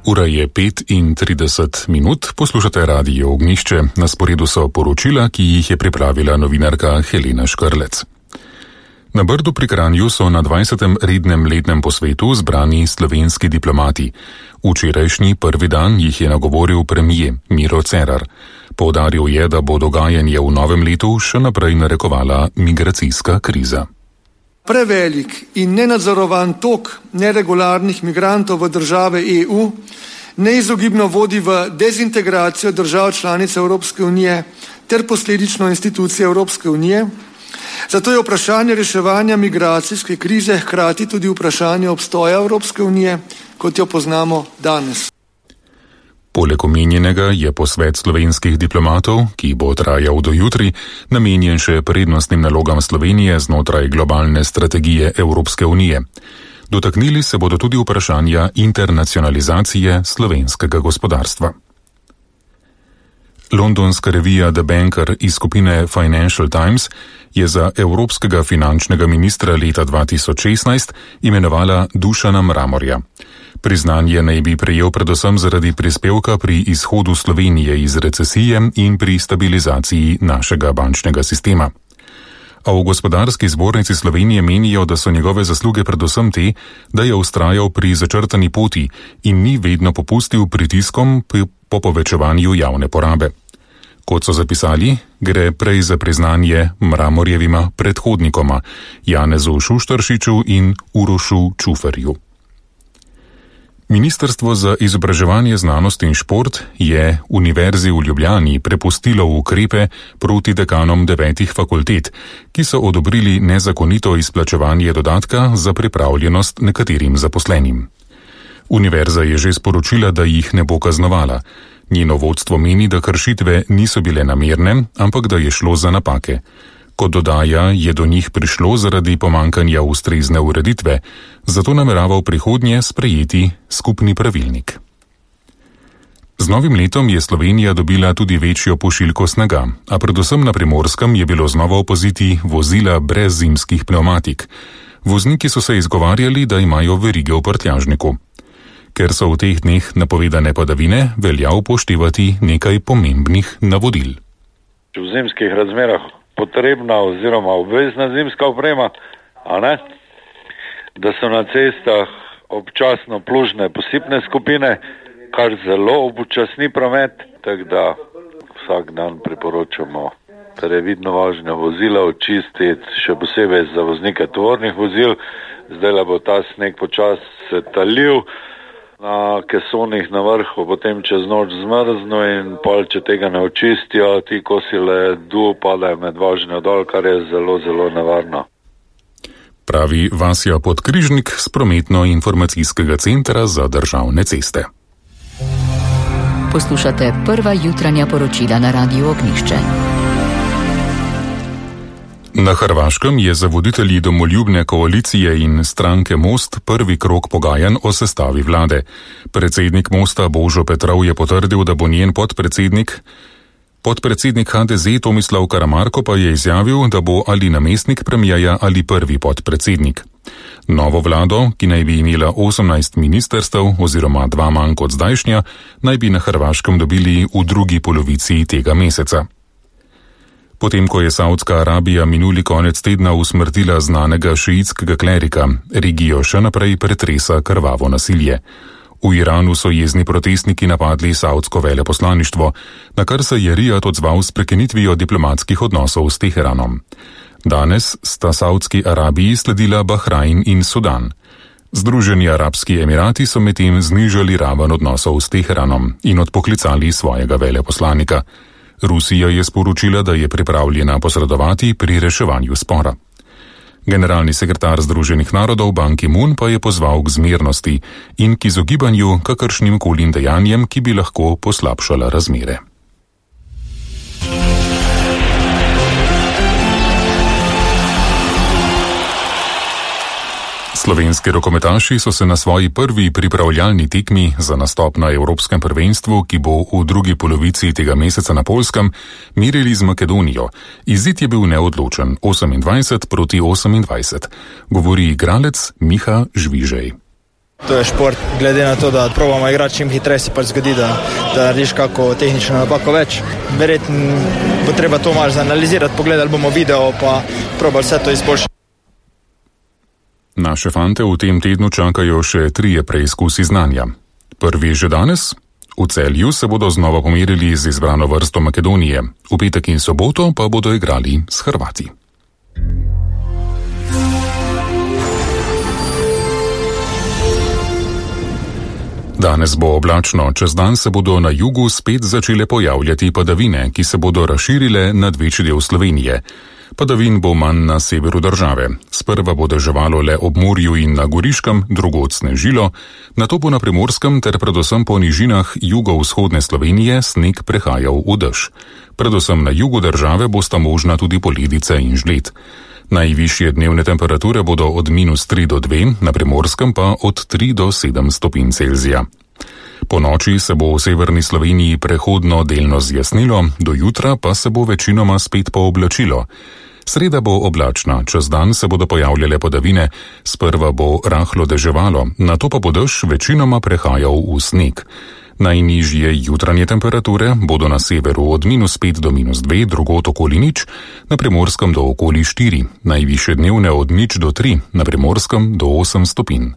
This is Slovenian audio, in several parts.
Ura je 5:30, poslušate Radio Ognjišče, na sporedu so poročila, ki jih je pripravila novinarka Helena Škrlec. Na Brdu pri Kranju so na 20. rednem letnem posvetu zbrani slovenski diplomati. Včerajšnji prvi dan jih je nagovoril premier Miro Cerar. Poudaril je, da bo dogajanje v novem letu še naprej narekovala migracijska kriza. Prevelik in nenadzorovan tok neregularnih migrantov v države EU neizogibno vodi v dezintegracijo držav članic Evropske unije ter posledično institucije Evropske unije. Zato je vprašanje reševanja migracijske krize hkrati tudi vprašanje obstoja Evropske unije, kot jo poznamo danes. Poleg omenjenega je posvet slovenskih diplomatov, ki bo trajal do jutri, namenjen še prednostnim nalogam Slovenije znotraj globalne strategije Evropske unije. Dotaknili se bodo tudi vprašanja internacionalizacije slovenskega gospodarstva. Londonska revija The Banker iz skupine Financial Times je za evropskega finančnega ministra leta 2016 imenovala Dušana Mramorja. Priznanje naj bi prejel predvsem zaradi prispevka pri izhodu Slovenije iz recesije in pri stabilizaciji našega bančnega sistema. A v Gospodarski zbornici Slovenije menijo, da so njegove zasluge predvsem te, da je vztrajal pri začrtani poti in ni vedno popustil pritiskom po povečevanju javne porabe. Kot so zapisali, gre prej za priznanje Mramorjevima predhodnikoma, Janezu Šuštaršiču in Urošu Čuferju. Ministrstvo za izobraževanje, znanost in šport je Univerzi v Ljubljani prepustilo ukrepe proti dekanom 9 fakultet, ki so odobrili nezakonito izplačevanje dodatka za pripravljenost nekaterim zaposlenim. Univerza je že sporočila, da jih ne bo kaznovala. Njeno vodstvo meni, da kršitve niso bile namerne, ampak da je šlo za napake. Kot dodaja, je do njih prišlo zaradi pomankanja ustrezne ureditve, zato namerava v prihodnje sprejeti skupni pravilnik. Z novim letom je Slovenija dobila tudi večjo pošiljko snega, a predvsem na Primorskem je bilo znova opaziti vozila brez zimskih pnevmatik. Vozniki so se izgovarjali, da imajo verige v prtljažniku. Ker so v teh dneh napovedane padavine, velja upoštevati nekaj pomembnih navodil. V zimskih razmerah potrebna oziroma obvezna zimska oprema, da so na cestah občasno plužne posipne skupine, kar zelo upočasni promet, tako da vsak dan priporočamo previdno vožnjo vozila očistiti, še posebej za voznike tovornih vozil. Zdaj bo ta sneg počas se talil, na kesonih na vrhu potem čez noč zmrzno in pol, če tega ne očistijo, ti kosi ledu padajo med vožnjo dol, kar je zelo, zelo nevarno. Pravi Vasja Podkrižnik z Prometno-informacijskega centra za državne ceste. Poslušate prva jutranja poročila na Radiu Ognjišče. Na Hrvaškem je za voditelji domoljubne koalicije in stranke Most prvi krog pogajanj o sestavi vlade. Predsednik Mosta Božo Petrov je potrdil, da bo njen podpredsednik HDZ Tomislav Karamarko pa je izjavil, da bo ali namestnik premijerja ali prvi podpredsednik. Novo vlado, ki naj bi imela 18 ministrstev oziroma 2 manj kot zdajšnja, naj bi na Hrvaškem dobili v drugi polovici tega meseca. Potem, ko je Saudska Arabija minuli konec tedna usmrtila znanega šiitskega klerika, regijo še naprej pretresa krvavo nasilje. V Iranu so jezni protestniki napadli saudsko veleposlaništvo, na kar se je Rijad odzval s prekinitvijo diplomatskih odnosov s Teheranom. Danes sta Saudski Arabiji sledila Bahrajn in Sudan. Združeni arabski emirati so medtem znižali raven odnosov s Teheranom in odpoklicali svojega veleposlanika. Rusija je sporočila, da je pripravljena posredovati pri reševanju spora. Generalni sekretar Združenih narodov Ban Ki-moon pa je pozval k zmernosti in k izogibanju kakršnim koli dejanjem, ki bi lahko poslabšala razmere. Slovenski rokometaši so se na svoji prvi pripravljalni tekmi za nastop na Evropskem prvenstvu, ki bo v drugi polovici tega meseca na Poljskem, merili z Makedonijo. Izid je bil neodločen, 28 proti 28, govori igralec Miha Žvižej. To je šport, glede na to, da probamo igrati čim hitreje, se pač zgodi, da narediš kako tehnično napako več. Verjetno bo treba to malo zanalizirati, pogledali bomo video, pa probali vse to izboljšati. Naše fante v tem tednu čakajo še 3 preizkusi znanja. Prvi že danes. V Celju se bodo znova pomerili z izbrano vrsto Makedonije. V petek in soboto pa bodo igrali s Hrvati. Danes bo oblačno, čez dan se bodo na jugu spet začele pojavljati padavine, ki se bodo razširile nad večji del Slovenije. Padavin bo manj na severu države. Sprva bo deževalo le ob morju in na Goriškem, drugod snežilo, nato bo na Primorskem ter predvsem po nižinah jugovzhodne Slovenije sneg prehajal v dež. Predvsem na jugu države bosta možna tudi poledice in žled. Najvišje dnevne temperature bodo od -3 do 2, na Primorskem pa od 3 do 7 stopinj Celzija. Po noči se bo v severni Sloveniji prehodno delno zjasnilo, do jutra pa se bo večinoma spet pooblačilo. Sreda bo oblačna, čez dan se bodo pojavljale padavine, sprva bo rahlo deževalo, nato pa bo dež večinoma prehajal v sneg. Najnižje jutranje temperature bodo na severu od -5 do -2, drugod okoli 0, na Primorskem do okoli 4, najvišje dnevne od 0 do 3, na Primorskem do 8 stopinj.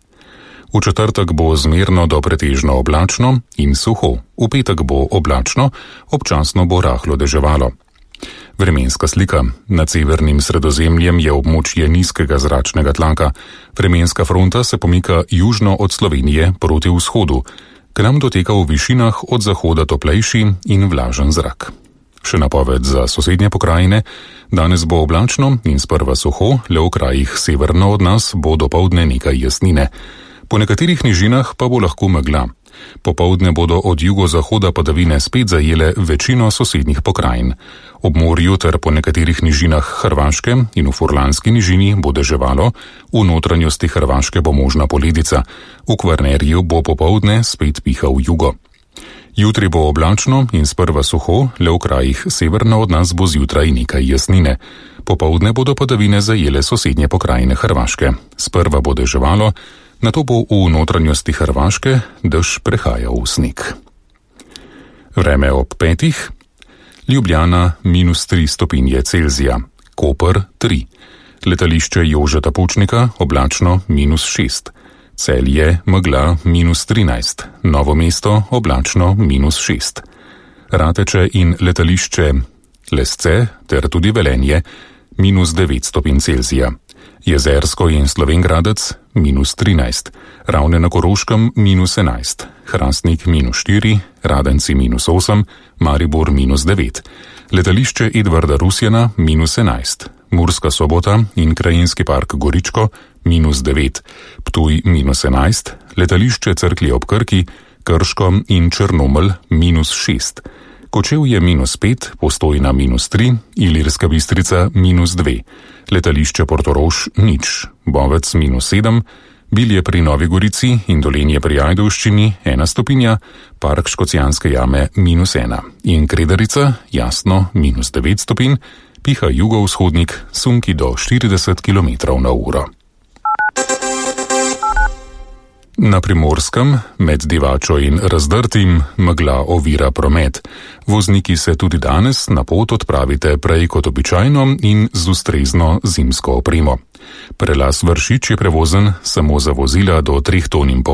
V četrtek bo zmerno do pretežno oblačno in suho. V petek bo oblačno, občasno bo rahlo deževalo. Vremenska slika. Nad severnim Sredozemljem je območje nizkega zračnega tlaka. Vremenska fronta se pomika južno od Slovenije proti vzhodu. K nam doteka v višinah od zahoda toplejši in vlažen zrak. Še napoved za sosednje pokrajine. Danes bo oblačno in sprva suho, le v krajih severno od nas bo dopoldne nekaj jasnine. Po nekaterih nižinah pa bo lahko megla. Popoldne bodo od jugozahoda padavine spet zajele večino sosednjih pokrajin. Ob morju ter po nekaterih nižinah Hrvaške in v Furlanski nižini bo deževalo, v notranjosti Hrvaške bo možna poledica, v Kvarnerju bo popoldne spet pihal jugo. Jutri bo oblačno in sprva suho, le v krajih severno od nas bo zjutraj nekaj jasnine. Popoldne bodo padavine zajele sosednje pokrajine Hrvaške. Sprva bo deževalo, nato bo v notranjosti Hrvaške dež prehajal v sneg. Vreme ob 5. Ljubljana -3 stopinje Celzija, Koper 3, letališče Jožeta Pučnika oblačno -6, Celje megla -13, Novo mesto oblačno -6, Rateče in letališče Lesce ter tudi Velenje -9 stopinj Celzija. Jezersko in Slovenj Gradec -13, Ravne na Koroškem -11, Hrastnik -4, Radenci -8, Maribor -9, letališče Edvarda Rusjana -11, Murska Sobota in krajinski park Goričko -9, Ptuj -11, letališče Cerklje ob Krki, Krško in Črnomelj -6, Kočevje -5, Postojna -3, Ilirska Bistrica -2, letališče Portorož 0, Bovec -7, Bilje pri Novi Gorici in Dolenje pri Ajdovščini 1 stopinja, Park Škocjanske jame -1 in Kredarica jasno -9 stopinj, piha jugovzhodnik, sunki do 40 km/h. Na Primorskem, med Divačo in Razdrtim, megla ovira promet. Vozniki se tudi danes na pot odpravite prej kot običajno in z ustrezno zimsko opremo. Prelaz Vršič je prevozen samo za vozila do 3,5 ton.